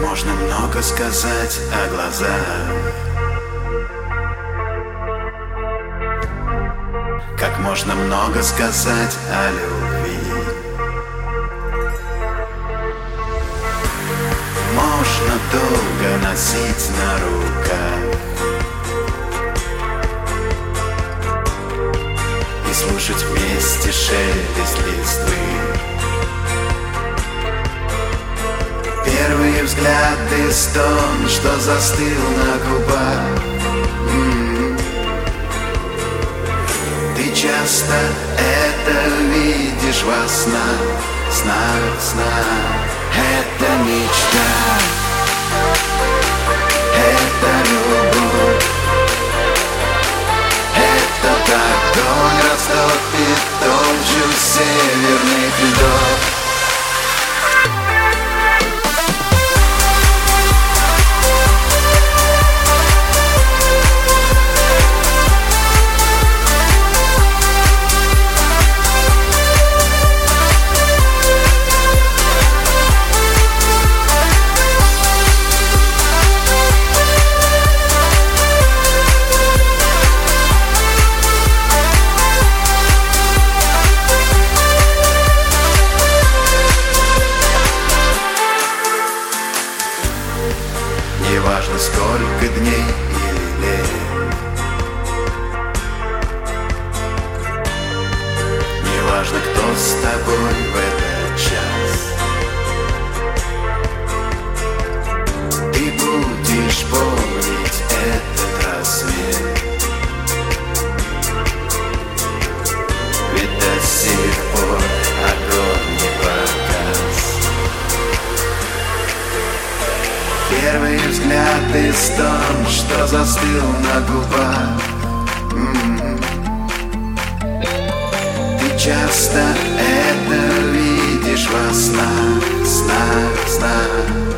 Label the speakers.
Speaker 1: можно много сказать о глазах? Как можно много сказать о любви? Можно долго носить на руках и слушать вместе шелест листвы. Первый взгляд и стон, что застыл на губах. Ты часто это видишь во снах, снах. Это мечта, это любовь, это огонь растопит толщу северных льдов. Неважно, сколько дней или лет, неважно, кто с тобой в этот час, ты будешь помнить этот рассвет. Ведь до сих пор огонь не погас. Первый взгляд и стон, что застыл на губах. Ты часто это видишь во снах.